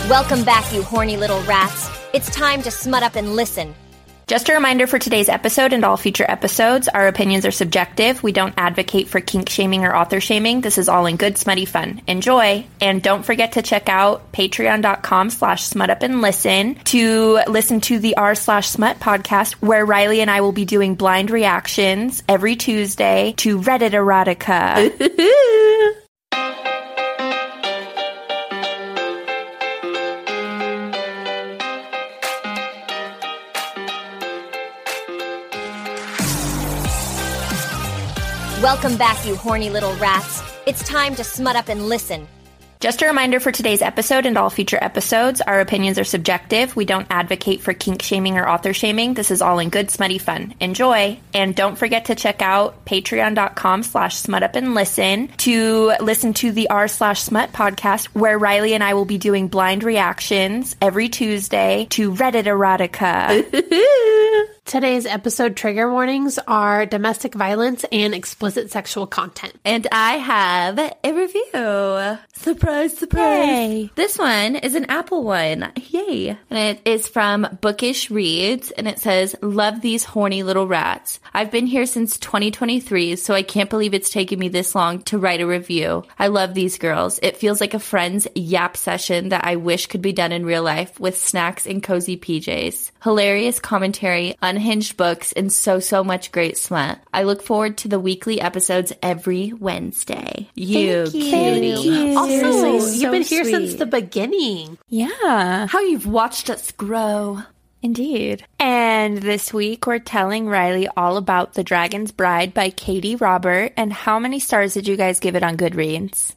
Welcome back, you horny little rats. It's time to smut up and listen. Just a reminder for today's episode and all future episodes, our opinions are subjective. We don't advocate for kink shaming or author shaming. This is all in good, smutty fun. Enjoy. And don't forget to check out patreon.com/smutupandlisten to listen to the r/smut podcast, where Riley and I will be doing blind reactions every Tuesday to Reddit erotica. Welcome back, you horny little rats. It's time to smut up and listen. Just a reminder for today's episode and all future episodes, our opinions are subjective. We don't advocate for kink shaming or author shaming. This is all in good, smutty fun. Enjoy. And don't forget to check out patreon.com/smutupandlisten to listen to the r/smut podcast, where Riley and I will be doing blind reactions every Tuesday to Reddit erotica. Today's episode trigger warnings are domestic violence and explicit sexual content. And I have a review. Surprise, surprise. Yay. This one is an Apple one. Yay. And it is from Bookish Reads, and it says, "Love these horny little rats. I've been here since 2023, so I can't believe it's taken me this long to write a review. I love these girls. It feels like a friend's yap session that I wish could be done in real life with snacks and cozy PJs. Hilarious commentary, unhinged books, and so much great smut. I look forward to the weekly episodes every Wednesday." Thank you. Also, you've been here since the beginning. Yeah. How you've watched us grow. Indeed. And this week we're telling Riley all about The Dragon's Bride by Katie Robert. And how many stars did you guys give it on Goodreads?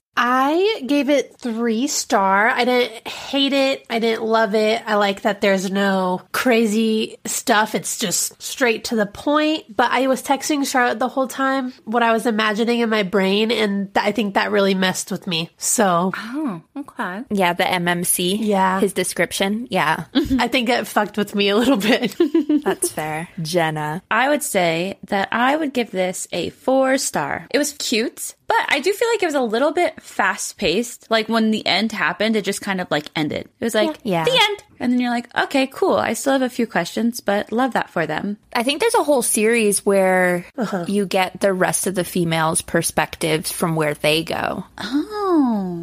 I gave it 3-star. I didn't hate it. I didn't love it. I like that there's no crazy stuff. It's just straight to the point. But I was texting Charlotte the whole time what I was imagining in my brain, and I think that really messed with me. So. Oh, okay. Yeah, the MMC. Yeah. His description. Yeah. I think it fucked with me a little bit. That's fair. Jenna. I would say that I would give this a 4-star. It was cute, but I do feel like it was a little bit fast-paced. Like, when the end happened, it just kind of, like, ended. It was like, Yeah. the end! And then you're like, okay, cool. I still have a few questions, but love that for them. I think there's a whole series where you get the rest of the females' perspectives from where they go. Oh.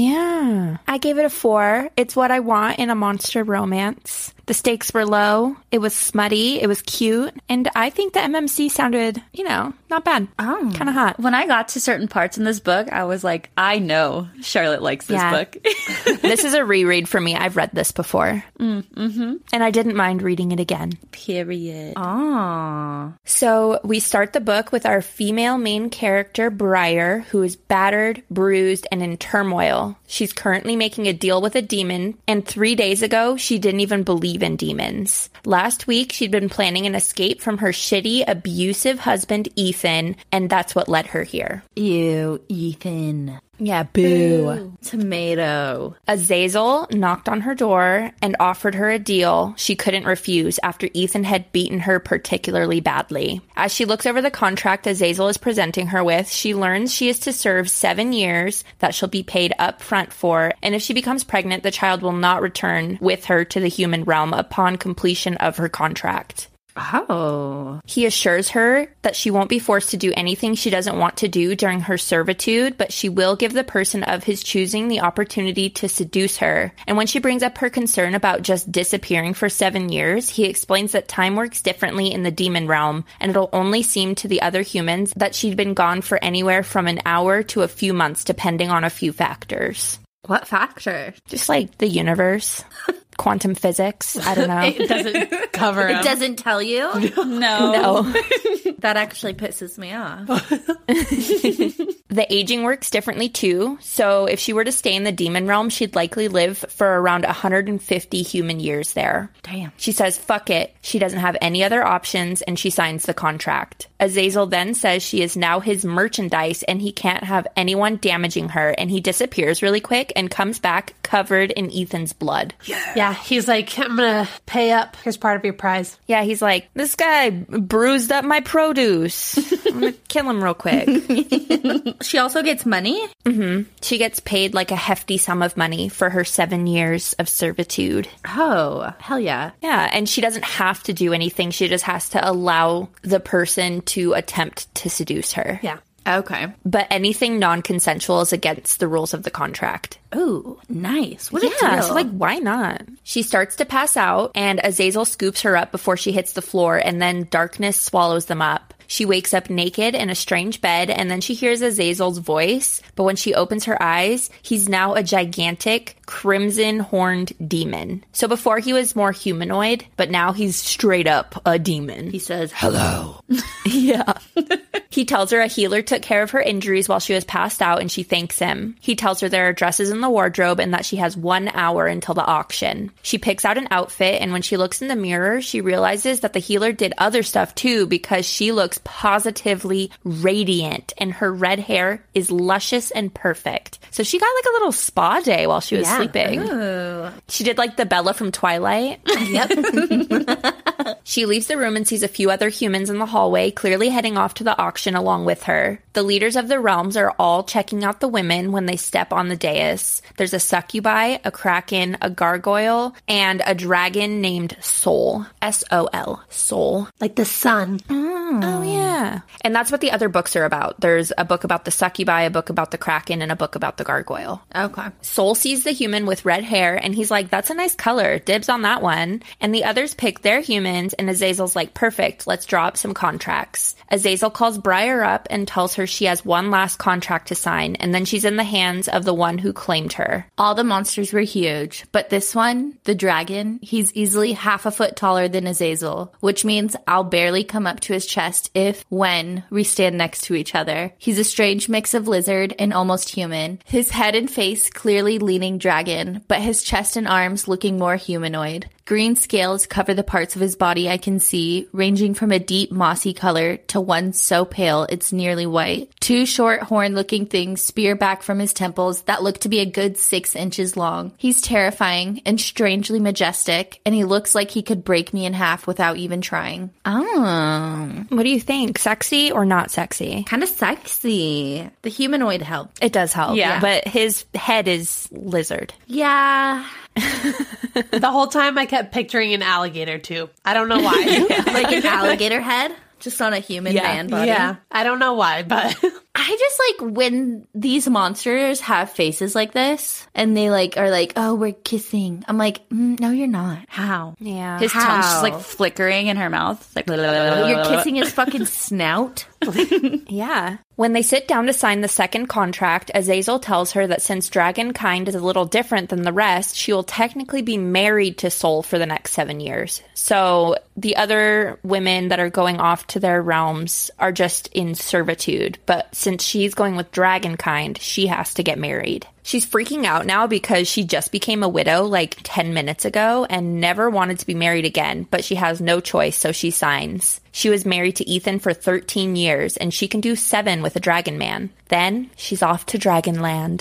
Yeah. I gave it a 4. It's what I want in a monster romance. The stakes were low. It was smutty. It was cute. And I think the MMC sounded, not bad. Oh. Kind of hot. When I got to certain parts in this book, I was like, I know Charlotte likes this book. This is a reread for me. I've read this before. And I didn't mind reading it again. Period. Oh. So we start the book with our female main character, Briar, who is battered, bruised, and in turmoil. She's currently making a deal with a demon, and 3 days ago, she didn't even believe in demons. Last week, she'd been planning an escape from her shitty, abusive husband, Ethan, and that's what led her here. Ew, Ethan. Yeah, boo. Tomato. Azazel knocked on her door and offered her a deal she couldn't refuse after Ethan had beaten her particularly badly. As she looks over the contract Azazel is presenting her with, she learns she is to serve 7 years that she'll be paid up front for, and if she becomes pregnant, the child will not return with her to the human realm upon completion of her contract. Oh. He assures her that she won't be forced to do anything she doesn't want to do during her servitude, but she will give the person of his choosing the opportunity to seduce her. And when she brings up her concern about just disappearing for 7 years, he explains that time works differently in the demon realm, and it'll only seem to the other humans that she'd been gone for anywhere from an hour to a few months, depending on a few factors. What factor? Just like the universe. Quantum physics. I don't know. It doesn't cover It doesn't tell you? No. That actually pisses me off. The aging works differently too, so if she were to stay in the demon realm, she'd likely live for around 150 human years there. Damn. She says, fuck it. She doesn't have any other options, and she signs the contract. Azazel then says she is now his merchandise, and he can't have anyone damaging her, and he disappears really quick and comes back covered in Ethan's blood. Yeah, Yeah, he's like, I'm going to pay up. Here's part of your prize. Yeah, he's like, this guy bruised up my produce. I'm going to kill him real quick. She also gets money? Mm-hmm. She gets paid like a hefty sum of money for her 7 years of servitude. Oh, hell yeah. Yeah, and she doesn't have to do anything. She just has to allow the person to attempt to seduce her. Yeah. Okay. But anything non-consensual is against the rules of the contract. Ooh, nice. What a Yeah, deal. so like, why not? She starts to pass out, and Azazel scoops her up before she hits the floor, and then darkness swallows them up. She wakes up naked in a strange bed, and then she hears Azazel's voice. But when she opens her eyes, he's now a gigantic, crimson-horned demon. So before he was more humanoid, but now he's straight up a demon. He says, hello. Yeah. He tells her a healer took care of her injuries while she was passed out, and she thanks him. He tells her there are dresses in the wardrobe and that she has 1 hour until the auction. She picks out an outfit, and when she looks in the mirror, she realizes that the healer did other stuff too, because she looks positively radiant and her red hair is luscious and perfect. So she got like a little spa day while she was sleeping. Ooh. She did like the Bella from Twilight. Yep. She leaves the room and sees a few other humans in the hallway, clearly heading off to the auction along with her. The leaders of the realms are all checking out the women when they step on the dais. There's a succubi, a kraken, a gargoyle, and a dragon named Soul. S-O-L. Soul. Like the sun. Oh, yeah. And that's what the other books are about. There's a book about the succubi, a book about the kraken, and a book about the gargoyle. Okay. Soul sees the human with red hair, and he's like, that's a nice color. Dibs on that one. And the others pick their humans, and Azazel's like, perfect, let's draw up some contracts. Azazel calls Briar up and tells her she has one last contract to sign, and then she's in the hands of the one who claimed her. All the monsters were huge, but this one, the dragon, he's easily half a foot taller than Azazel, which means I'll barely come up to his chest when we stand next to each other. He's a strange mix of lizard and almost human. His head and face clearly leaning dragon, but his chest and arms looking more humanoid. Green scales cover the parts of his body I can see, ranging from a deep mossy color to one so pale it's nearly white. 2 short horn-looking things spear back from his temples that look to be a good 6 inches long. He's terrifying and strangely majestic, and he looks like he could break me in half without even trying. Oh. What do you think? Sexy or not sexy? Kind of sexy. The humanoid helped. It does help. Yeah. But his head is lizard. Yeah. The whole time I kept picturing an alligator too. I don't know why. Like an alligator head, just on a human man body. Yeah. I don't know why, but I just like when these monsters have faces like this and they like are like, oh, we're kissing. I'm like, no, you're not. How? Yeah. His tongue's just like flickering in her mouth. It's like, You're kissing his fucking snout? Yeah. When they sit down to sign the second contract, Azazel tells her that since dragonkind is a little different than the rest, she will technically be married to Soul for the next 7 years. So the other women that are going off to their realms are just in servitude. But since she's going with dragonkind, she has to get married. She's freaking out now because she just became a widow like 10 minutes ago and never wanted to be married again, but she has no choice, so she signs. She was married to Ethan for 13 years, and she can do 7 with a dragon man. Then she's off to Dragonland.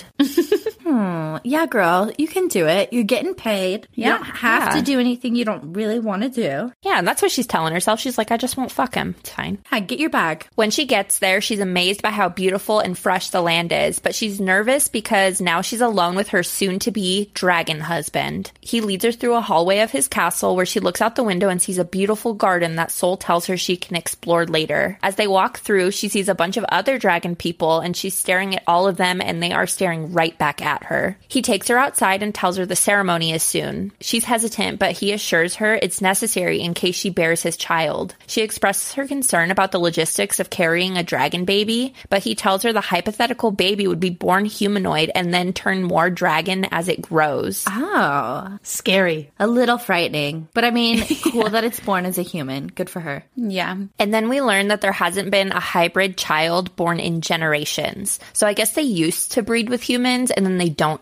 Yeah, girl, you can do it. You're getting paid. You Yeah, don't have to do anything you don't really want to do. Yeah, and that's what she's telling herself. She's like, I just won't fuck him. It's fine. Yeah, get your bag. When she gets there, she's amazed by how beautiful and fresh the land is, but she's nervous because now she's alone with her soon-to-be dragon husband. He leads her through a hallway of his castle where she looks out the window and sees a beautiful garden that Soul tells her she can explore later. As they walk through, she sees a bunch of other dragon people, and she's staring at all of them, and they are staring right back at her. He takes her outside and tells her the ceremony is soon. She's hesitant, but he assures her it's necessary in case she bears his child. She expresses her concern about the logistics of carrying a dragon baby, but he tells her the hypothetical baby would be born humanoid and then turn more dragon as it grows. Oh, scary. a little frightening. But I mean, cool that it's born as a human. Good for her. yeah. And then we learn that there hasn't been a hybrid child born in generations. So I guess they used to breed with humans and then they don't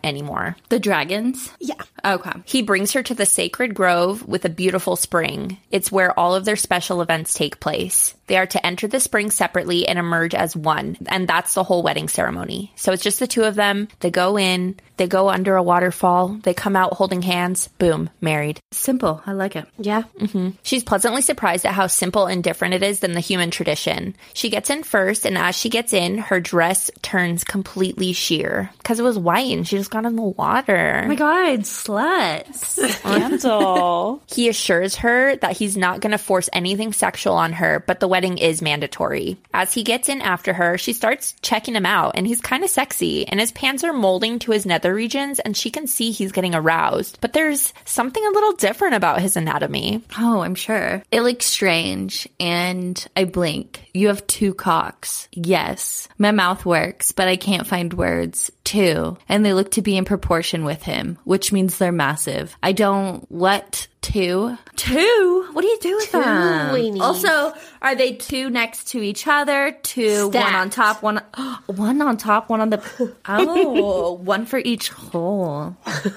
anymore. The dragons? Yeah. Okay. He brings her to the sacred grove with a beautiful spring. It's where all of their special events take place. They are to enter the spring separately and emerge as one, and that's the whole wedding ceremony. So it's just the two of them. They go in, they go under a waterfall, they come out holding hands, boom, married. Simple. I like it. Yeah. She's pleasantly surprised at how simple and different it is than the human tradition. She gets in first, and as she gets in, her dress turns completely sheer because it was white and she just got in the water. Oh my God, slut. Scandal. He assures her that he's not going to force anything sexual on her, but the wedding is mandatory. As he gets in after her, she starts checking him out, and he's kind of sexy, and his pants are molding to his nether regions, and she can see he's getting aroused. But there's something a little different about his anatomy. Oh, I'm sure. It looks strange, and I blink. You have 2 cocks. Yes. My mouth works, but I can't find words. 2. And they look to be in proportion with him, which means they're massive. I don't... What? 2? 2? What do you do with them? weenies. Also, are they 2 next to each other? 2, Stacked. one on top, one on top, one on the... Oh, one for each hole.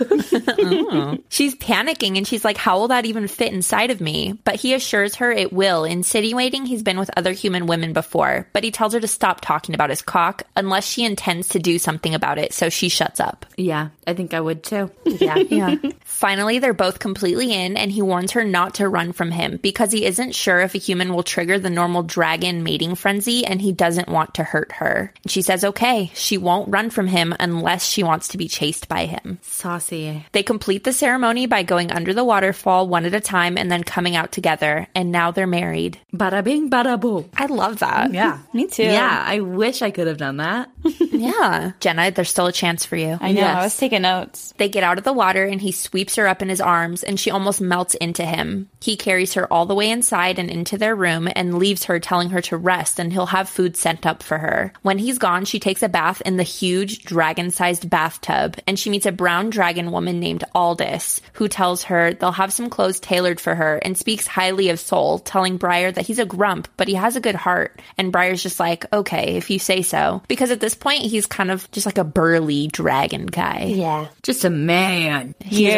She's panicking, and she's like, how will that even fit inside of me? But he assures her it will, insinuating he's been with other human women before. But he tells her to stop talking about his cock unless she intends to do something about it, so she shuts up. Yeah, I think I would too. Yeah. Finally, they're both completely in, and he warns her not to run from him because he isn't sure if a human will trigger the normal dragon mating frenzy, and he doesn't want to hurt her. She says okay, she won't run from him unless she wants to be chased by him. Saucy. They complete the ceremony by going under the waterfall one at a time and then coming out together, and now they're married. Bada bing, bada boom. I love that. Yeah, me too. Yeah, I wish I could have done that. Yeah. Jenna, there's still a chance for you. I know. Yes. I was taking notes. They get out of the water, and he sweeps her up in his arms, and she almost melts into him. He carries her all the way inside and into their room and leaves her, telling her to rest, and he'll have food sent up for her. When he's gone, she takes a bath in the huge dragon-sized bathtub, and she meets a brown dragon woman named Aldous, who tells her they'll have some clothes tailored for her and speaks highly of Soul, telling Briar that he's a grump, but he has a good heart. And Briar's just like, okay, if you say so. Because at this point, he's kind of just like a burly dragon guy. Yeah. Just a man.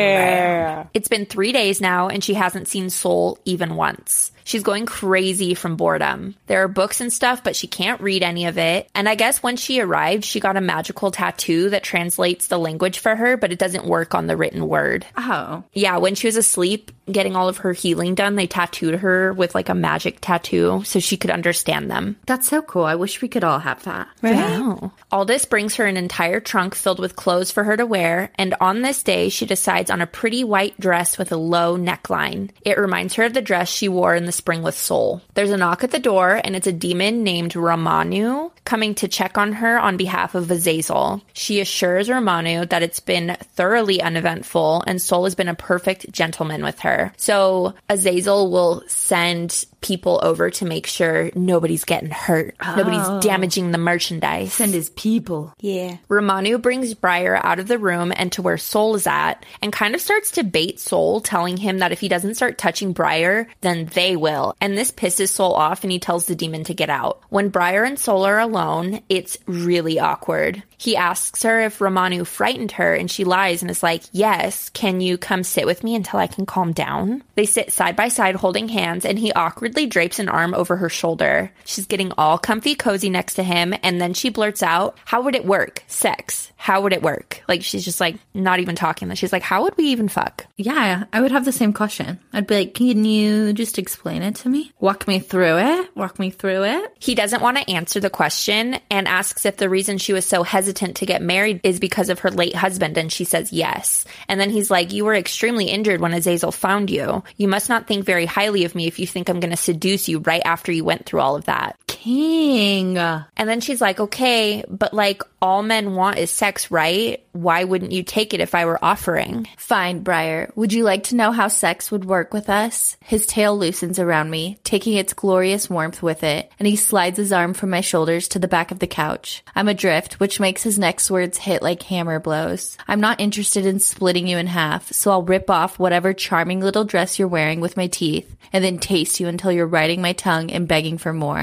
Yeah. It's been 3 days now, and she hasn't seen Soul even once. She's going crazy from boredom. There are books and stuff, but she can't read any of it. And I guess when she arrived, she got a magical tattoo that translates the language for her, but it doesn't work on the written word. Oh. Yeah, when she was asleep, getting all of her healing done, they tattooed her with like a magic tattoo so she could understand them. That's so cool. I wish we could all have that. Right? Wow. Aldous brings her an entire trunk filled with clothes for her to wear, and on this day, she decides on a pretty white dress with a low neckline. It reminds her of the dress she wore in the spring with Soul. There's a knock at the door, and it's a demon named Ramanu coming to check on her on behalf of Azazel. She assures Ramanu that it's been thoroughly uneventful, and Soul has been a perfect gentleman with her. So Azazel will send people over to make sure nobody's getting hurt. Nobody's damaging the merchandise. Send his people. Yeah. Ramanu brings Briar out of the room and to where Soul is at, and kind of starts to bait Soul, telling him that if he doesn't start touching Briar, then they will. And this pisses Soul off, and he tells the demon to get out. When Briar and Soul are alone, it's really awkward. He asks her if Ramanu frightened her, and she lies and is like, yes, can you come sit with me until I can calm down? They sit side by side holding hands, and he awkwardly drapes an arm over her shoulder. She's getting all comfy cozy next to him, and then she blurts out, how would it work? Sex. How would it work? Like, she's just like, not even talking. She's like, how would we even fuck? Yeah, I would have the same question. I'd be like, can you just explain it to me? Walk me through it? Walk me through it? He doesn't want to answer the question and asks if the reason she was so hesitant to get married is because of her late husband, and she says yes. And then he's like, you were extremely injured when Azazel found you. You must not think very highly of me if you think I'm going to seduce you right after you went through all of that. King. And then she's like, okay, but like all men want is sex, right? Why wouldn't you take it if I were offering? Fine, Briar. Would you like to know how sex would work with us? His tail loosens around me, taking its glorious warmth with it, and he slides his arm from my shoulders to the back of the couch. I'm adrift, which makes his next words hit like hammer blows. I'm not interested in splitting you in half, so I'll rip off whatever charming little dress you're wearing with my teeth, and then taste you until you're riding my tongue and begging for more. Then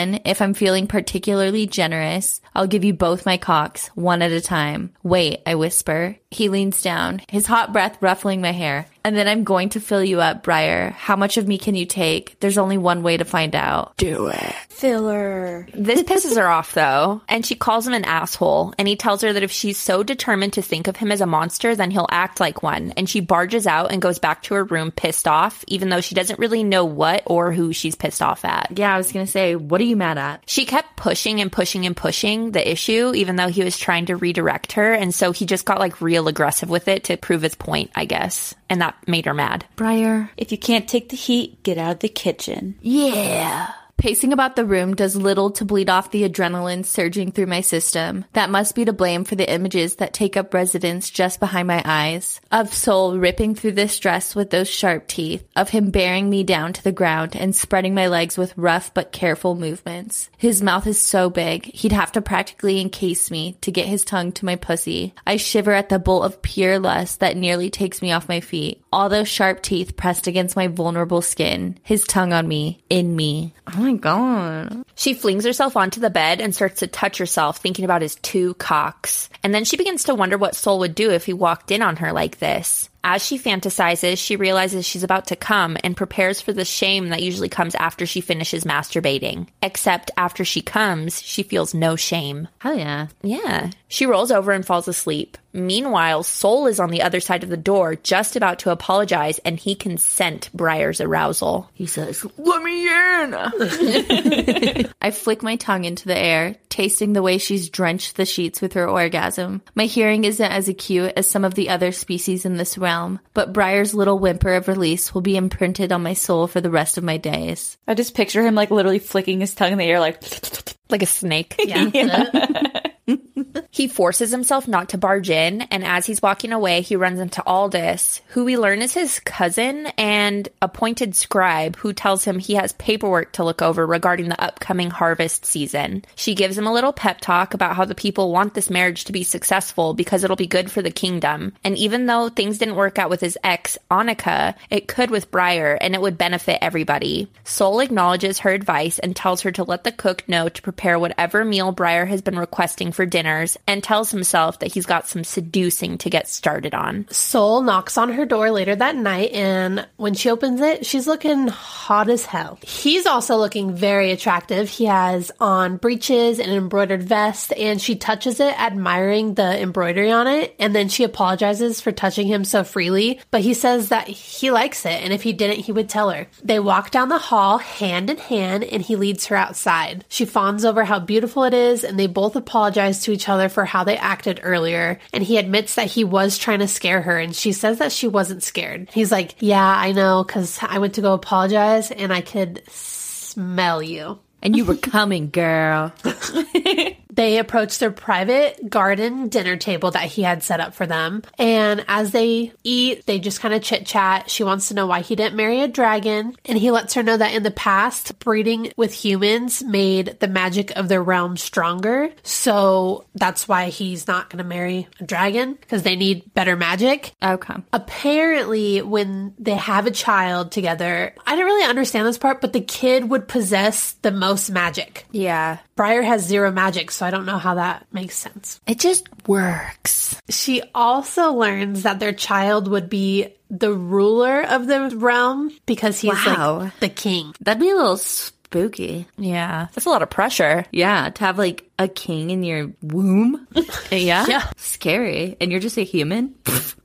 then, if I'm feeling particularly generous, I'll give you both my cocks, one at a time. Wait, I whisper. He leans down, his hot breath ruffling my hair. And then I'm going to fill you up, Briar. How much of me can you take? There's only one way to find out. Do it. Filler. This pisses her off, though, and she calls him an asshole, and he tells her that if she's so determined to think of him as a monster, then he'll act like one, and she barges out and goes back to her room pissed off, even though she doesn't really know what or who she's pissed off at. Yeah, I was going to say, what are you mad at? She kept pushing and pushing and pushing the issue, even though he was trying to redirect her, and so he just got, like, real aggressive with it to prove his point, I guess, and that made her mad. Briar. If you can't take the heat, get out of the kitchen. Yeah. Pacing about the room does little to bleed off the adrenaline surging through my system. That must be to blame for the images that take up residence just behind my eyes. Of Soul ripping through this dress with those sharp teeth. Of him bearing me down to the ground and spreading my legs with rough but careful movements. His mouth is so big, he'd have to practically encase me to get his tongue to my pussy. I shiver at the bolt of pure lust that nearly takes me off my feet. All those sharp teeth pressed against my vulnerable skin. His tongue on me. In me. Oh my god. She flings herself onto the bed and starts to touch herself, thinking about his 2 cocks. And then she begins to wonder what Soul would do if he walked in on her like this. As she fantasizes, she realizes she's about to come and prepares for the shame that usually comes after she finishes masturbating. Except after she comes, she feels no shame. Hell yeah. Yeah. She rolls over and falls asleep. Meanwhile, Soul is on the other side of the door, just about to apologize, and he can scent Briar's arousal. He says, "Let me in!" I flick my tongue into the air, tasting the way she's drenched the sheets with her orgasm. My hearing isn't as acute as some of the other species in this realm, but Briar's little whimper of release will be imprinted on my soul for the rest of my days. I just picture him like literally flicking his tongue in the air like a snake. Yeah. He forces himself not to barge in, and as he's walking away, he runs into Aldous, who we learn is his cousin and appointed scribe, who tells him he has paperwork to look over regarding the upcoming harvest season. She gives him a little pep talk about how the people want this marriage to be successful because it'll be good for the kingdom. And even though things didn't work out with his ex, Annika, it could with Briar, and it would benefit everybody. Soul acknowledges her advice and tells her to let the cook know to prepare whatever meal Briar has been requesting for dinners, and tells himself that he's got some seducing to get started on. Soul knocks on her door later that night, and when she opens it, she's looking hot as hell. He's also looking very attractive. He has on breeches and an embroidered vest, and she touches it, admiring the embroidery on it, and then she apologizes for touching him so freely, but he says that he likes it, and if he didn't, he would tell her. They walk down the hall hand in hand, and he leads her outside. She fawns over how beautiful it is, and they both apologize to each other for how they acted earlier, and he admits that he was trying to scare her, and she says that she wasn't scared. He's like, yeah, I know, because I went to go apologize, and I could smell you. And you were coming, girl. They approach their private garden dinner table that he had set up for them. And as they eat, they just kind of chit-chat. She wants to know why he didn't marry a dragon. And he lets her know that in the past, breeding with humans made the magic of their realm stronger. So that's why he's not going to marry a dragon, because they need better magic. Okay. Apparently, when they have a child together, I didn't really understand this part, but the kid would possess the most magic. Yeah. Briar has 0 magic, so I don't know how that makes sense. It just works. She also learns that their child would be the ruler of the realm because he's like the king. That'd be a little spooky. Yeah. That's a lot of pressure. Yeah, to have like a king in your womb. Yeah. Scary. And you're just a human.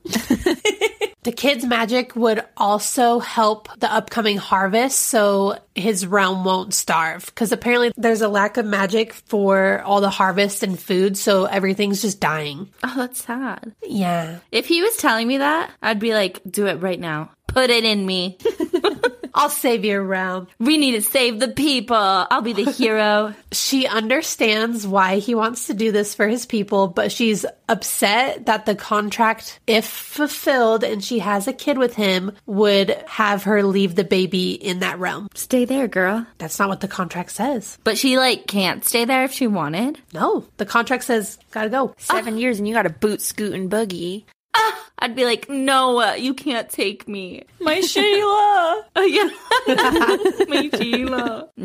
The kid's magic would also help the upcoming harvest so his realm won't starve. Because apparently there's a lack of magic for all the harvest and food, so everything's just dying. Oh, that's sad. Yeah. If he was telling me that, I'd be like, do it right now. Put it in me. I'll save your realm. We need to save the people. I'll be the hero. She understands why he wants to do this for his people, but she's upset that the contract, if fulfilled and she has a kid with him, would have her leave the baby in that realm. Stay there, girl. That's not what the contract says. But she, like, can't stay there if she wanted? No. The contract says, gotta go. 7 years and you got a boot, scoot, and boogie. I'd be like, no, you can't take me. My Sheila. Yeah. My Sheila.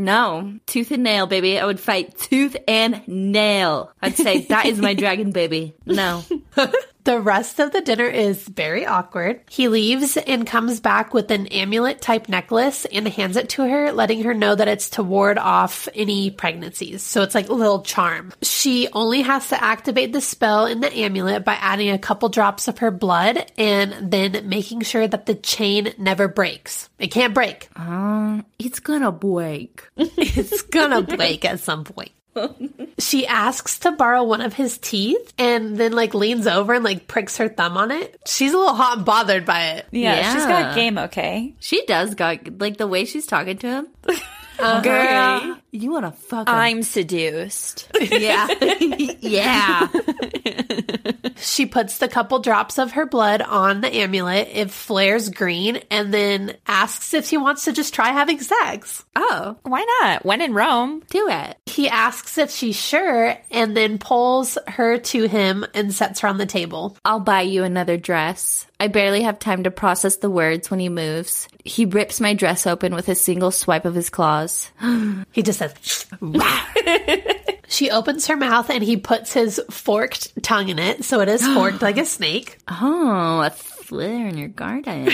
No. Tooth and nail, baby. I would fight tooth and nail. I'd say, that is my dragon, baby. No. The rest of the dinner is very awkward. He leaves and comes back with an amulet-type necklace and hands it to her, letting her know that it's to ward off any pregnancies. So it's like a little charm. She only has to activate the spell in the amulet by adding a couple drops of her blood and then making sure that the chain never breaks. It can't break. It's gonna break. It's gonna break at some point. She asks to borrow one of his teeth and then like leans over and like pricks her thumb on it. She's a little hot and bothered by it. Yeah, she's got game, okay? She does got, like, the way she's talking to him. Girl, You wanna fuck him. I'm seduced. Yeah. Yeah. She puts the couple drops of her blood on the amulet. It flares green and then asks if he wants to just try having sex. Oh, Why not? When in Rome. do it. He asks if she's sure and then pulls her to him and sets her on the table. I'll buy you another dress. I barely have time to process the words when he moves. He rips my dress open with a single swipe of his claws. He just says, "Rah." She opens her mouth and he puts his forked tongue in it, so it is forked like a snake. Oh, a slither in your garden.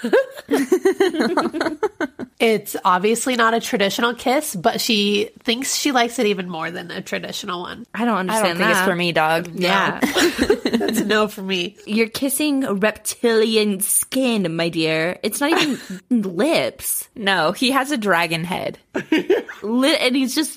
It's obviously not a traditional kiss, but she thinks she likes it even more than a traditional one. I don't I understand don't think that. it's for me, dog. Yeah. That's a no for me. You're kissing reptilian skin, my dear. It's not even lips. No, he has a dragon head. And he's just...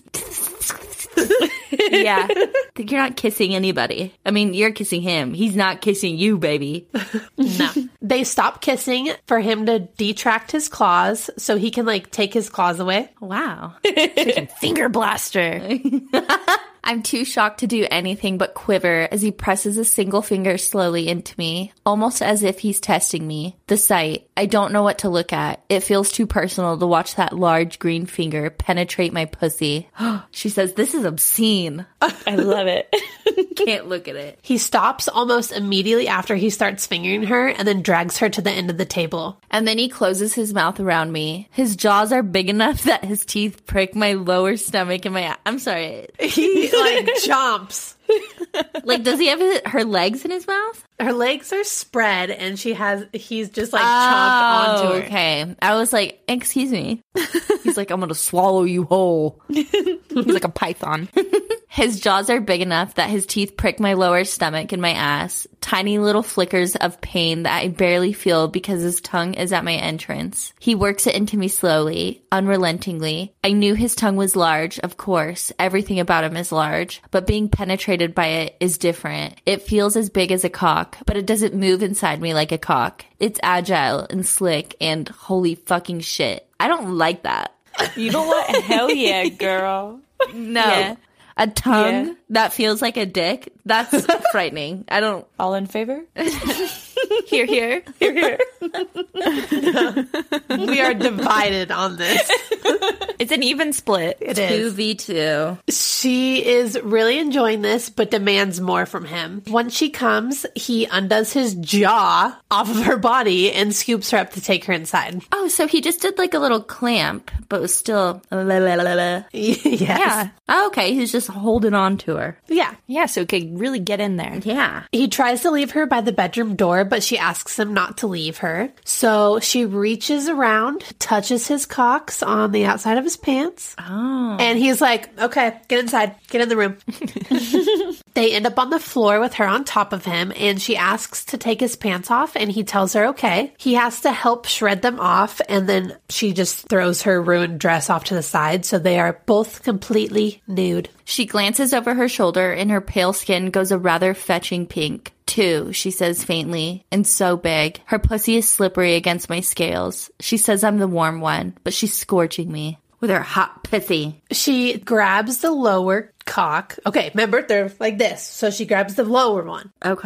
Yeah. You're not kissing anybody. I mean, you're kissing him. He's not kissing you, baby. No. They stop kissing for him to detract his claws so he can like take his claws away. Wow. Finger blaster. I'm too shocked to do anything but quiver as he presses a single finger slowly into me, almost as if he's testing me. The sight, I don't know what to look at. It feels too personal to watch that large green finger penetrate my pussy. She says, this is obscene. I love it. Can't look at it. He stops almost immediately after he starts fingering her and then drags her to the end of the table. And then he closes his mouth around me. His jaws are big enough that his teeth prick my lower stomach and my... I'm sorry. He like jumps. Like, does he have her legs in his mouth? Her legs are spread and he's just like chomped onto her. Okay. I was like, excuse me. He's like, I'm going to swallow you whole. He's like a python. His jaws are big enough that his teeth prick my lower stomach and my ass. Tiny little flickers of pain that I barely feel because his tongue is at my entrance. He works it into me slowly, unrelentingly. I knew his tongue was large, of course. Everything about him is large. But being penetrated by it is different. It feels as big as a cock, but it doesn't move inside me like a cock. It's agile and slick and holy fucking shit. I don't like that. You know what? Hell yeah, girl. No. Yeah. A tongue Yeah. that feels like a dick? That's frightening. I don't... All in favor? Here, here. Here, here. We are divided on this. It's an even split. It is. 2v2. She is really enjoying this, but demands more from him. When she comes, he undoes his jaw off of her body and scoops her up to take her inside. Oh, so he just did like a little clamp, but was still... Yes. Yeah. Oh, okay, he's just holding on to her. Yeah. Yeah, so it could really get in there. Yeah. He tries to leave her by the bedroom door, but she asks him not to leave her. So she reaches around, touches his cocks on the outside of his pants. Oh. And he's like, okay, get inside. Get in the room. They end up on the floor with her on top of him, and she asks to take his pants off, and he tells her okay. He has to help shred them off, and then she just throws her ruined dress off to the side, so they are both completely nude. She glances over her shoulder and her pale skin goes a rather fetching pink. 2, she says faintly, and so big. Her pussy is slippery against my scales. She says I'm the warm one, but she's scorching me with her hot pussy. She grabs the lower cock. Okay, remember, they're like this. So she grabs the lower one. Okay. And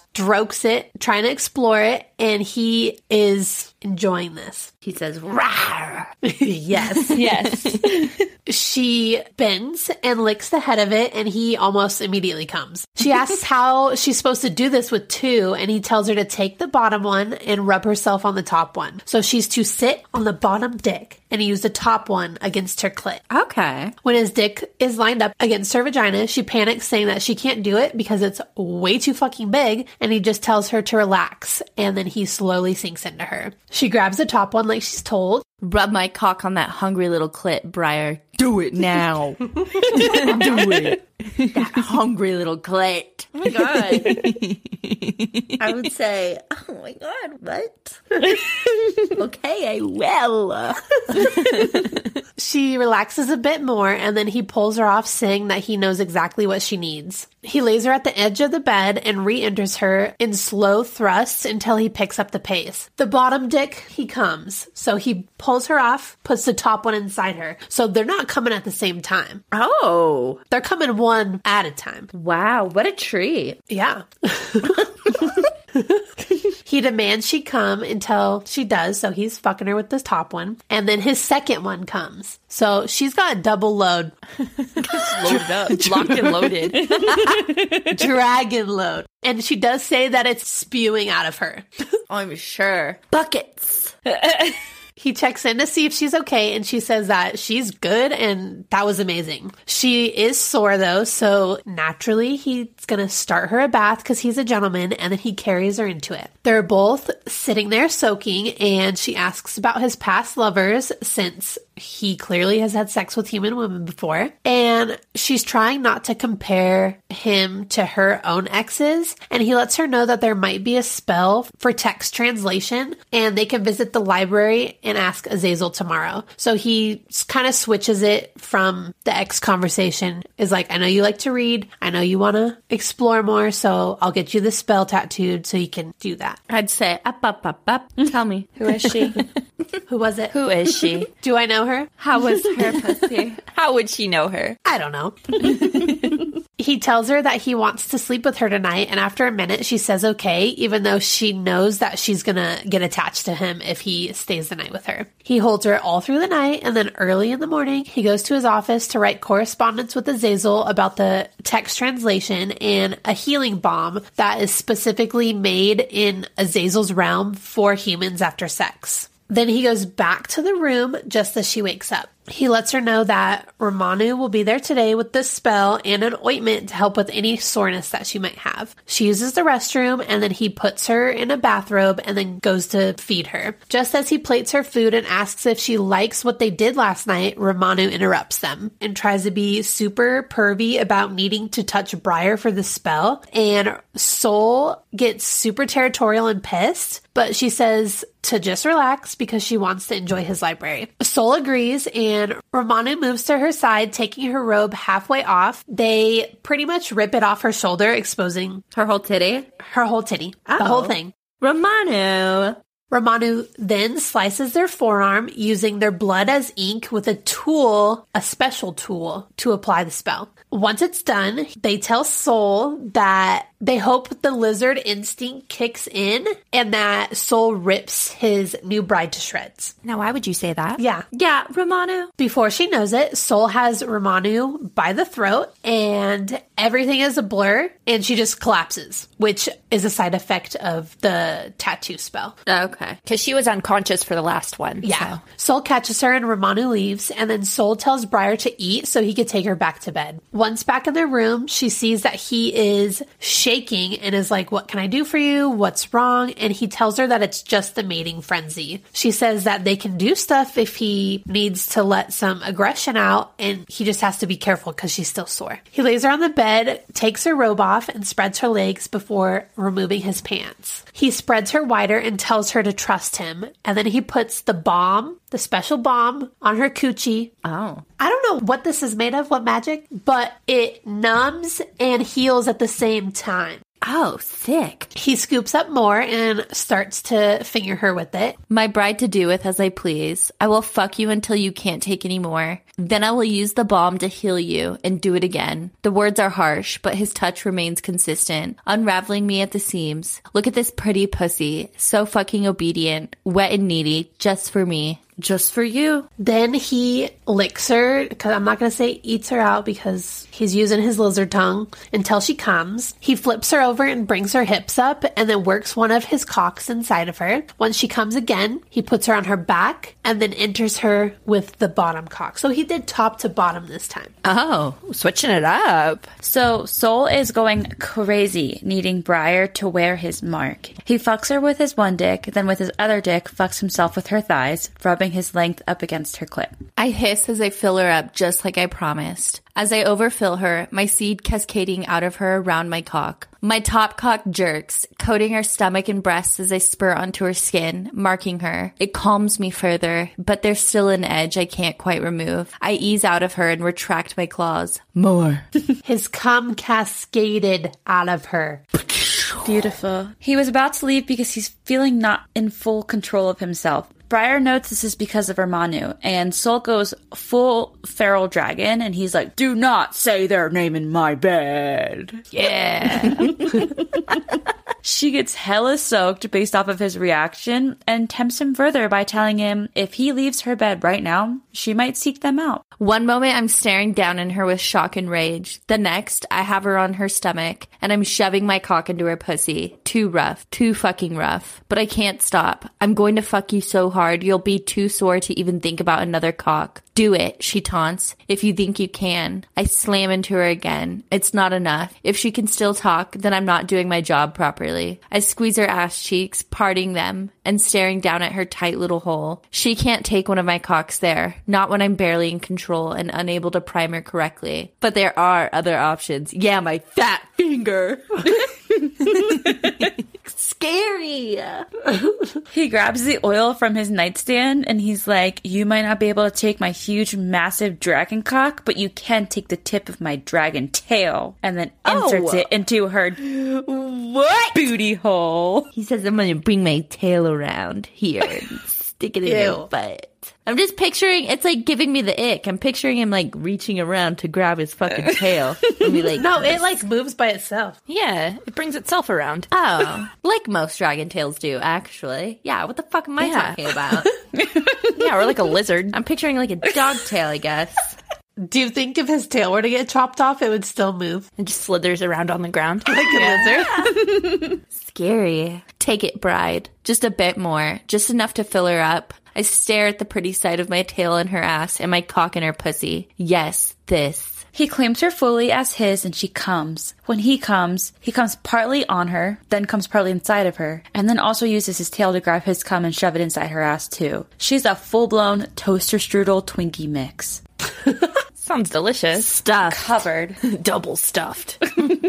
strokes it, trying to explore it, and he is enjoying this. He says, "Rawr." Yes. Yes. She bends and licks the head of it, and he almost immediately comes. She asks how she's supposed to do this with two, and he tells her to take the bottom one and rub herself on the top one. So she's to sit on the bottom dick and use the top one against her clit. Okay. When his dick is lined up against her vagina, she panics, saying that she can't do it because it's way too fucking big, and he just tells her to relax, and then he slowly sinks into her. She grabs the top one like she's told. Rub my cock on that hungry little clit, Briar. Do it now. Do it. That hungry little clit. Oh my God. I would say, oh my God, what? Okay, I will. She relaxes a bit more, and then he pulls her off, saying that he knows exactly what she needs. He lays her at the edge of the bed and re-enters her in slow thrusts until he picks up the pace. The bottom dick, he comes. So he pulls her off, puts the top one inside her. So they're not coming at the same time. Oh. They're coming one at a time. Wow, what a treat. Yeah. He demands she come until she does, so he's fucking her with this top one. And then his second one comes. So she's got a double load. Loaded up. Locked and loaded. Dragon load. And she does say that it's spewing out of her. I'm sure. Buckets. He checks in to see if she's okay, and she says that she's good, and that was amazing. She is sore, though, so naturally he's going to start her a bath because he's a gentleman, and then he carries her into it. They're both sitting there soaking, and she asks about his past lovers since he clearly has had sex with human women before, and she's trying not to compare him to her own exes, and he lets her know that there might be a spell for text translation, and they can visit the library and ask Azazel tomorrow. So he kind of switches it from the ex conversation, is like, I know you like to read, I know you want to explore more, so I'll get you the spell tattooed so you can do that. I'd say, up. Tell me. Who is she? Who was it? Who is she? Do I know her? How was her pussy? How would she know her? I don't know. He tells her that he wants to sleep with her tonight, and after a minute, she says okay, even though she knows that she's gonna get attached to him if he stays the night with her. He holds her all through the night, and then early in the morning, he goes to his office to write correspondence with Azazel about the text translation and a healing balm that is specifically made in Azazel's realm for humans after sex. Then he goes back to the room just as she wakes up. He lets her know that Romanu will be there today with this spell and an ointment to help with any soreness that she might have. She uses the restroom, and then he puts her in a bathrobe and then goes to feed her. Just as he plates her food and asks if she likes what they did last night, Romanu interrupts them and tries to be super pervy about needing to touch Briar for the spell. And Soul gets super territorial and pissed, but she says to just relax because she wants to enjoy his library. Soul agrees, and Romanu moves to her side, taking her robe halfway off. They pretty much rip it off her shoulder, exposing Her whole titty? her whole titty, the whole thing. Romanu. Romanu then slices their forearm using their blood as ink with a tool, a special tool, to apply the spell. Once it's done, they tell Soul that they hope the lizard instinct kicks in and that Soul rips his new bride to shreds. Now, why would you say that? Yeah. Yeah, Romanu. Before she knows it, Soul has Romanu by the throat and everything is a blur, and she just collapses, which is a side effect of the tattoo spell. Okay. Because she was unconscious for the last one. Yeah. So. Soul catches her and Romanu leaves, and then Soul tells Briar to eat so he could take her back to bed. Once back in their room, she sees that he is shaking and is like, what can I do for you? What's wrong? And he tells her that it's just the mating frenzy. She says that they can do stuff if he needs to let some aggression out, and he just has to be careful because she's still sore. He lays her on the bed, takes her robe off, and spreads her legs before removing his pants. He spreads her wider and tells her to trust him, and then he puts the balm, the special balm, on her coochie. Oh. I don't know what this is made of, what magic, but it numbs and heals at the same time. Oh, sick. He scoops up more and starts to finger her with it. My bride to do with as I please. I will fuck you until you can't take any more. Then I will use the balm to heal you and do it again. The words are harsh, but his touch remains consistent, unraveling me at the seams. Look at this pretty pussy, so fucking obedient, wet and needy, just for me. Just for you. Then he licks her, because I'm not going to say eats her out because he's using his lizard tongue, until she comes. He flips her over and brings her hips up and then works one of his cocks inside of her. Once she comes again, he puts her on her back and then enters her with the bottom cock. So he did top to bottom this time. Oh, switching it up. So Sol is going crazy, needing Briar to wear his mark. He fucks her with his one dick, then with his other dick fucks himself with her thighs, rubbing his length up against her clit. I hiss as I fill her up just like I promised. As I overfill her, my seed cascading out of her around my cock. My top cock jerks, coating her stomach and breasts as I spur onto her skin, marking her. It calms me further, but there's still an edge I can't quite remove. I ease out of her and retract my claws. More. His cum cascaded out of her. Beautiful. He was about to leave because he's feeling not in full control of himself. Briar notes this is because of Hermanu, and Sol goes full feral dragon, and he's like, do not say their name in my bed. Yeah. She gets hella soaked based off of his reaction and tempts him further by telling him if he leaves her bed right now, she might seek them out. One moment I'm staring down at her with shock and rage. The next, I have her on her stomach and I'm shoving my cock into her pussy. Too rough. Too fucking rough. But I can't stop. I'm going to fuck you so hard you'll be too sore to even think about another cock. Do it, she taunts. If you think you can. I slam into her again. It's not enough. If she can still talk, then I'm not doing my job properly. I squeeze her ass cheeks, parting them, and staring down at her tight little hole. She can't take one of my cocks there. Not when I'm barely in control and unable to prime her correctly. But there are other options. Yeah, my fat finger. Scary. He grabs the oil from his nightstand and he's like, you might not be able to take my huge, massive dragon cock, but you can take the tip of my dragon tail. And then inserts it into her What? booty hole. He says, I'm going to bring my tail around here and stick it in your butt. I'm just picturing, it's like giving me the ick. I'm picturing him like reaching around to grab his fucking tail. And be like, No, it like moves by itself. Yeah, it brings itself around. oh, like most dragon tails do, actually. Yeah, what the fuck am I talking about? Yeah, or like a lizard. I'm picturing like a dog tail, I guess. Do you think if his tail were to get chopped off, it would still move? It just slithers around on the ground. Like a lizard? Scary. Take it, bride. Just a bit more. Just enough to fill her up. I stare at the pretty sight of my tail in her ass and my cock in her pussy. Yes, this. He claims her fully as his and she comes. When he comes partly on her, then comes partly inside of her, and then also uses his tail to grab his cum and shove it inside her ass too. She's a full-blown toaster strudel Twinkie mix. Sounds delicious. Stuff. Covered. Double stuffed.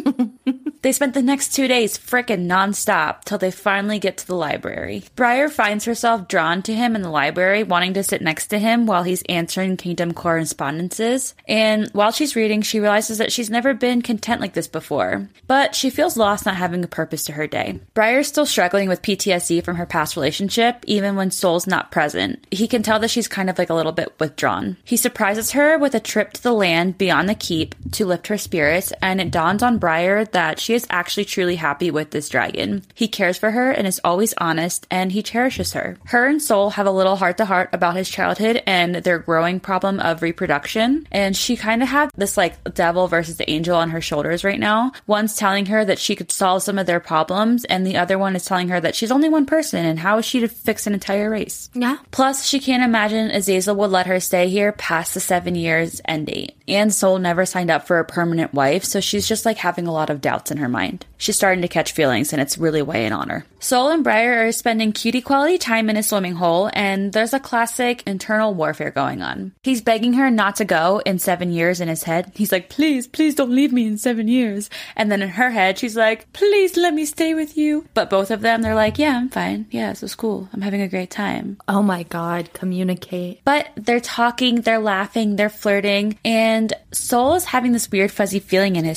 They spent the next 2 days frickin' nonstop till they finally get to the library. Briar finds herself drawn to him in the library, wanting to sit next to him while he's answering kingdom correspondences. And while she's reading, she realizes that she's never been content like this before. But she feels lost not having a purpose to her day. Briar's still struggling with PTSD from her past relationship, even when Sol's not present. He can tell that she's kind of like a little bit withdrawn. He surprises her with a trip to the land beyond the keep to lift her spirits, and it dawns on Briar that she is actually truly happy with this dragon. He cares for her and is always honest, and he cherishes her. Her and Sol have a little heart-to-heart about his childhood and their growing problem of reproduction, and she kind of has this like devil versus the angel on her shoulders right now. One's telling her that she could solve some of their problems, and the other one is telling her that she's only one person, and how is she to fix an entire race? Yeah. Plus, she can't imagine Azazel would let her stay here past the 7 years end date. And Sol never signed up for a permanent wife, so she's just like having a lot of doubts in her mind. She's starting to catch feelings, and it's really weighing on her. Sol and Briar are spending cutie quality time in a swimming hole, and there's a classic internal warfare going on. He's begging her not to go in 7 years in his head. He's like, please don't leave me in 7 years. And then in her head, she's like, please let me stay with you. But both of them, they're like, yeah, I'm fine. Yeah, this was cool. I'm having a great time. Oh my God, communicate. But they're talking, they're laughing, they're flirting, and Sol is having this weird fuzzy feeling in his chest.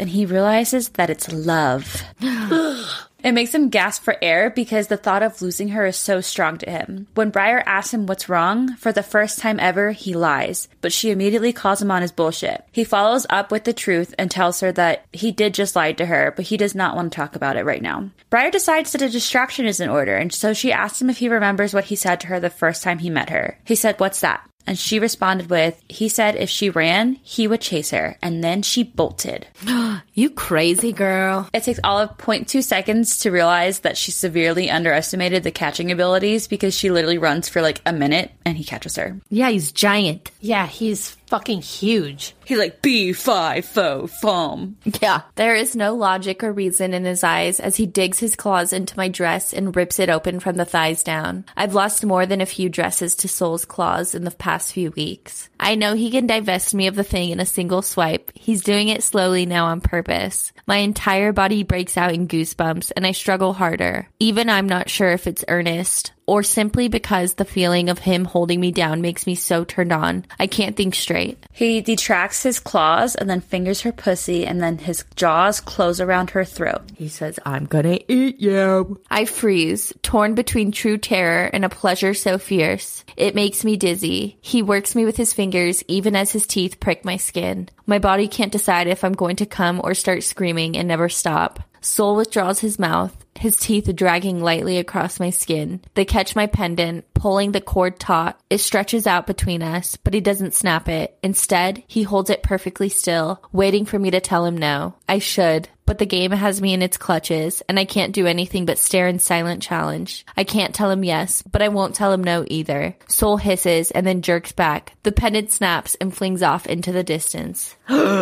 and he realizes that it's love. It makes him gasp for air because the thought of losing her is so strong to him. When Briar asks him what's wrong, for the first time ever, he lies, but she immediately calls him on his bullshit. He follows up with the truth and tells her that he did just lie to her, but he does not want to talk about it right now. Briar decides that a distraction is in order, and so she asks him if he remembers what he said to her the first time he met her. He said, "What's that?" And she responded with, he said if she ran, he would chase her. And then she bolted. You crazy girl. It takes all of 0.2 seconds to realize that she severely underestimated the catching abilities because she literally runs for like a minute and he catches her. Yeah, he's giant. Yeah, he's fucking huge. He's like, B5-4-FOM. Yeah. There is no logic or reason in his eyes as he digs his claws into my dress and rips it open from the thighs down. I've lost more than a few dresses to Soul's claws in the past few weeks. I know he can divest me of the thing in a single swipe. He's doing it slowly now on purpose. My entire body breaks out in goosebumps and I struggle harder. Even I'm not sure if it's earnest or simply because the feeling of him holding me down makes me so turned on. I can't think straight. He detracts his claws and then fingers her pussy and then his jaws close around her throat. He says, "I'm gonna eat you." I freeze, torn between true terror and a pleasure so fierce. It makes me dizzy. He works me with his fingers even as his teeth prick my skin. My body can't decide if I'm going to come or start screaming and never stop. Soul withdraws his mouth, his teeth dragging lightly across my skin. They catch my pendant, pulling the cord taut. It stretches out between us, but he doesn't snap it. Instead, he holds it perfectly still, waiting for me to tell him no. I should, but the game has me in its clutches, and I can't do anything but stare in silent challenge. I can't tell him yes, but I won't tell him no either. Soul hisses and then jerks back. The pendant snaps and flings off into the distance.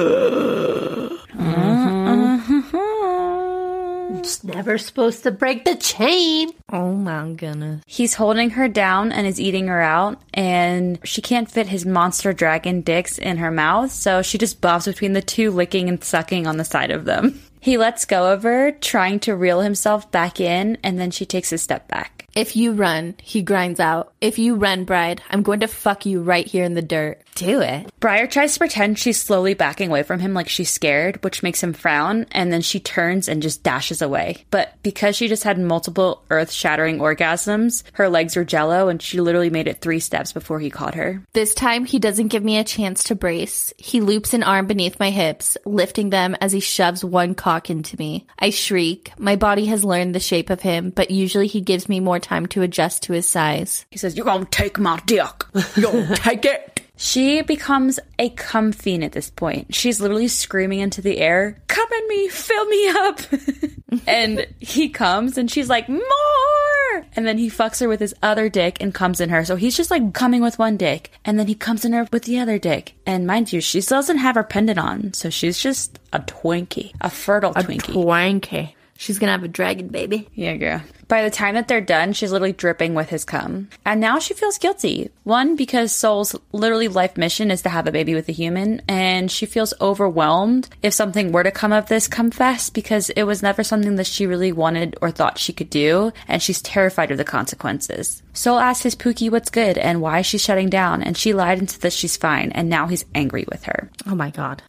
It's never supposed to break the chain. Oh my goodness. He's holding her down and is eating her out, and she can't fit his monster dragon dicks in her mouth, so she just bobs between the two, licking and sucking on the side of them. He lets go of her, trying to reel himself back in, and then she takes a step back. If you run, he grinds out. If you run, bride, I'm going to fuck you right here in the dirt. Do it. Briar tries to pretend she's slowly backing away from him like she's scared, which makes him frown, and then she turns and just dashes away. But because she just had multiple earth-shattering orgasms, her legs are jello, and she literally made it 3 steps before he caught her. This time, he doesn't give me a chance to brace. He loops an arm beneath my hips, lifting them as he shoves one cock into me. I shriek. My body has learned the shape of him, but usually he gives me more time to adjust to his size. He says, "You're gonna take my dick. You're gonna take it." She becomes a cum fiend at this point. She's literally screaming into the air, "Come in me, fill me up." And he comes and she's like, "More!" And then he fucks her with his other dick and comes in her. So he's just like coming with one dick. And then he comes in her with the other dick. And mind you, she still doesn't have her pendant on. So she's just a Twinkie, a fertile Twinkie. Twinkie. She's gonna have a dragon baby. Yeah, girl. By the time that they're done, she's literally dripping with his cum. And now she feels guilty. One, because Soul's literally life mission is to have a baby with a human, and she feels overwhelmed if something were to come of this cum fest, because it was never something that she really wanted or thought she could do, and she's terrified of the consequences. Soul asks his Pookie what's good and why she's shutting down, and she lied and said that she's fine, and now he's angry with her. Oh my god.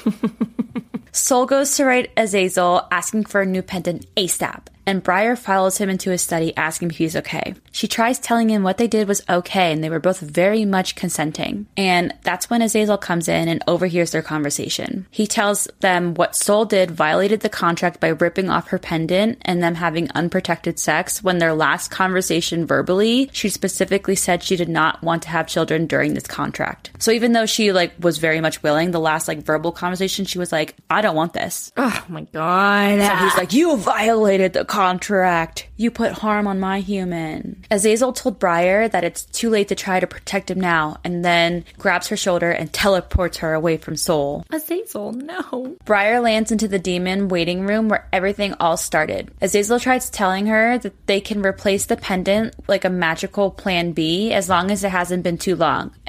Soul goes to write Azazel, asking for a new pendant ASAP, and Briar follows him into his study, asking if he's okay. She tries telling him what they did was okay, and they were both very much consenting. And that's when Azazel comes in and overhears their conversation. He tells them what Soul did violated the contract by ripping off her pendant and them having unprotected sex, when their last conversation verbally, she specifically said she did not want to have children during this contract. So even though she was very much willing, the last verbal conversation, she was like, "I don't want this." Oh my god. So he's like, "You violated the contract. You put harm on my human." Azazel told Briar that it's too late to try to protect him now, and then grabs her shoulder and teleports her away from Soul. Azazel, no. Briar lands into the demon waiting room where everything all started. Azazel tries telling her that they can replace the pendant like a magical plan B as long as it hasn't been too long.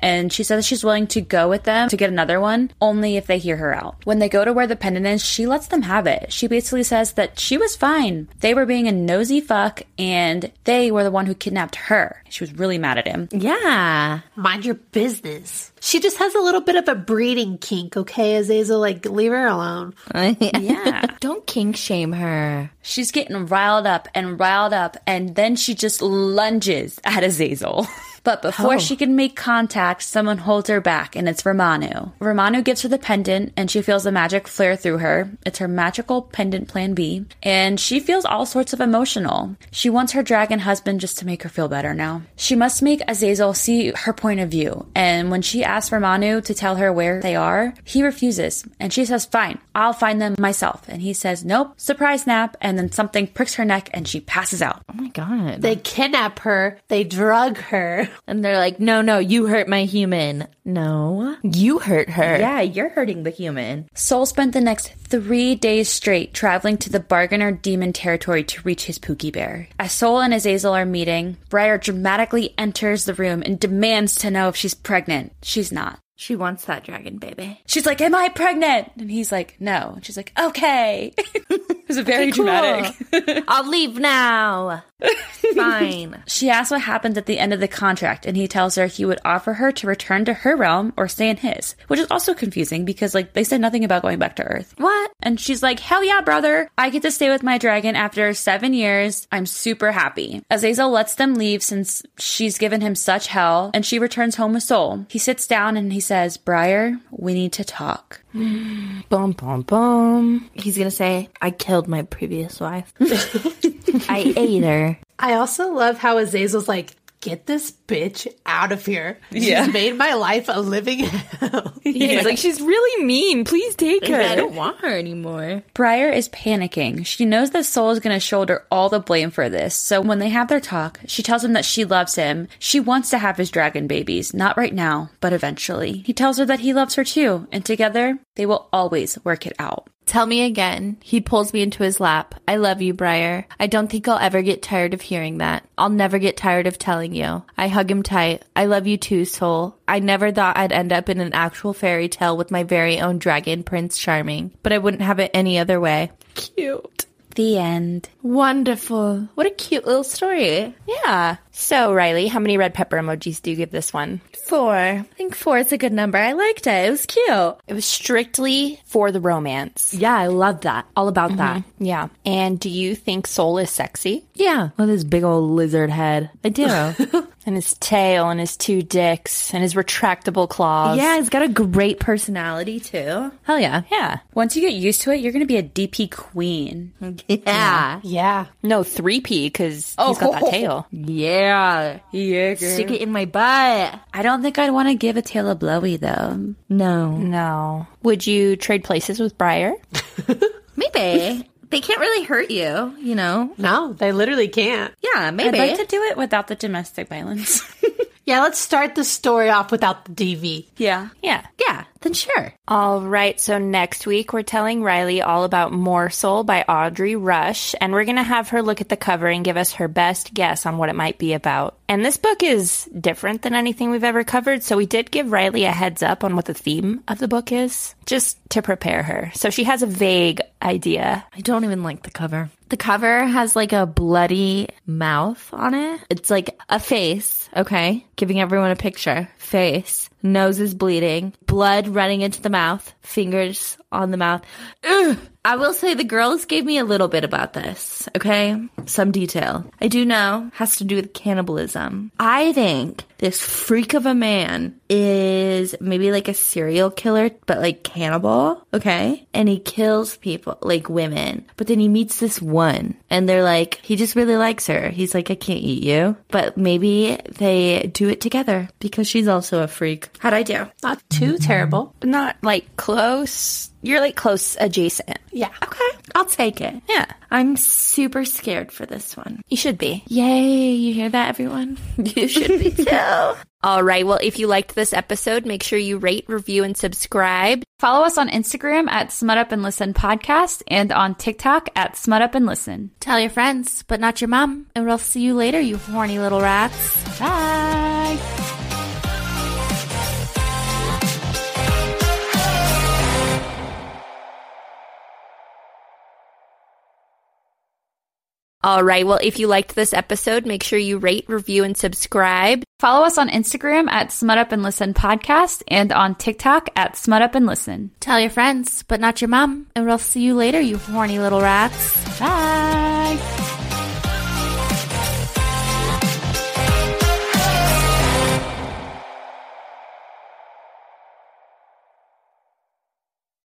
and she says she's willing to go with them to get another one, only if they hear her out. When they go to where the pendant is, she lets them have it. She basically says that she was fine. They were being a nosy fuck, and they were the one who kidnapped her. She was really mad at him. Yeah. Mind your business. She just has a little bit of a breeding kink, okay, Azazel? Like, leave her alone. Yeah. Don't kink shame her. She's getting riled up, and then she just lunges at Azazel. But before she can make contact, someone holds her back, and it's Romanu. Romanu gives her the pendant, and she feels the magic flare through her. It's her magical pendant plan B, and she feels all sorts of emotional. She wants her dragon husband just to make her feel better now. She must make Azazel see her point of view, and when she asks Romanu to tell her where they are, he refuses, and she says, fine, I'll find them myself. And he says, nope, surprise snap, and then something pricks her neck, and she passes out. Oh my God. They kidnap her. They drug her. And they're like, no, you hurt my human. No. You hurt her. Yeah, you're hurting the human. Soul spent the next 3 days straight traveling to the bargainer demon territory to reach his Pookie Bear. As Soul and Azazel are meeting, Briar dramatically enters the room and demands to know if she's pregnant. She's not. She wants that dragon baby. She's like, am I pregnant? And he's like, no. And she's like, okay. It was very dramatic. I'll leave now. Fine. She asks what happens at the end of the contract, and he tells her he would offer her to return to her realm or stay in his, which is also confusing because, like, they said nothing about going back to Earth. What? And she's like, hell yeah, brother. I get to stay with my dragon after 7 years. I'm super happy. Azazel lets them leave since she's given him such hell, and she returns home with Soul. He sits down and he says, Briar, we need to talk. Bum, bum, bum. He's gonna say, I killed my previous wife. I ate her. I also love how Azazel's like, get this bitch out of here. Yeah. She's made my life a living hell. He's like, she's really mean. Please take her. I don't want her anymore. Briar is panicking. She knows that Soul is going to shoulder all the blame for this. So when they have their talk, she tells him that she loves him. She wants to have his dragon babies. Not right now, but eventually. He tells her that he loves her too. And together, they will always work it out. Tell me again. He pulls me into his lap. I love you, Briar. I don't think I'll ever get tired of hearing that. I'll never get tired of telling you. I hug him tight. I love you too, Soul. I never thought I'd end up in an actual fairy tale with my very own dragon, Prince Charming. But I wouldn't have it any other way. Cute. The end. Wonderful. What a cute little story. Yeah. So, Riley, how many red pepper emojis do you give this one? 4. I think 4 is a good number. I liked it. It was cute. It was strictly for the romance. Yeah, I love that. All about that. Yeah. And do you think Soul is sexy? Yeah. With his big old lizard head. I do. And his tail and his 2 dicks and his retractable claws. Yeah, he's got a great personality too. Hell yeah. Yeah. Once you get used to it, you're going to be a DP queen. Yeah. Yeah. No, 3P because he's got that tail. Yeah. Yeah, Stick it in my butt. I don't think I'd want to give a tail a blowy, though. No. No. Would you trade places with Briar? Maybe. They can't really hurt you, you know? No, they literally can't. Yeah, maybe. I'd like to do it without the domestic violence. Yeah, let's start the story off without the DV. Yeah. Yeah. Yeah, then sure. All right, so next week we're telling Riley all about More Soul by Audrey Rush, and we're going to have her look at the cover and give us her best guess on what it might be about. And this book is different than anything we've ever covered, so we did give Riley a heads up on what the theme of the book is, just to prepare her. So she has a vague idea. I don't even like the cover. The cover has like a bloody mouth on it. It's like a face, okay? Giving everyone a picture. Face. Nose is bleeding. Blood running into the mouth. Fingers on the mouth. Ugh. I will say the girls gave me a little bit about this, okay? Some detail. I do know has to do with cannibalism. I think this freak of a man is maybe like a serial killer, but like cannibal, okay? And he kills people, like women. But then he meets this one, and they're like, he just really likes her. He's like, I can't eat you. But maybe they do it together because she's also a freak. How'd I do? Not too terrible. But not like close. You're like close adjacent. Yeah. Okay, I'll take it. Yeah. I'm super scared for this one. You should be. Yay, you hear that, everyone? You should be too. All right. Well, if you liked this episode, make sure you rate, review, and subscribe. Follow us on Instagram at Smut Up and Listen Podcast and on TikTok at Smut Up and Listen. Tell your friends, but not your mom. And we'll see you later, you horny little rats. Bye. All right. Well, if you liked this episode, make sure you rate, review, and subscribe. Follow us on Instagram at Smut Up and Listen Podcast and on TikTok at Smut Up and Listen. Tell your friends, but not your mom. And we'll see you later, you horny little rats. Bye.